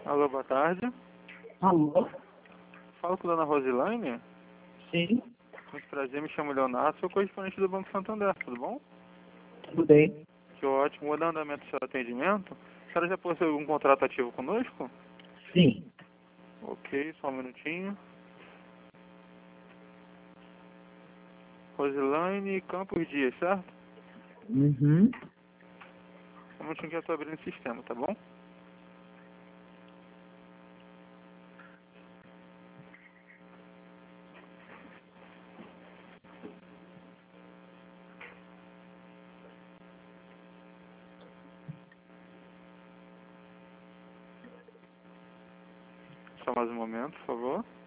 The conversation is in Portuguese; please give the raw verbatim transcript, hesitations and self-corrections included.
Alô, boa tarde. Alô? Falo com a dona Rosilaine. Sim, Muito prazer, me chamo Leonardo, sou correspondente do Banco Santander, tudo bom? tudo bem. Que ótimo, vou dar andamento do seu atendimento. A senhora já possui algum contrato ativo conosco? Sim, Ok, só um minutinho. Rosilaine Campos Dias, certo? uhum. Um minutinho que eu estou abrindo o sistema, tá bom? Só mais um momento, por favor.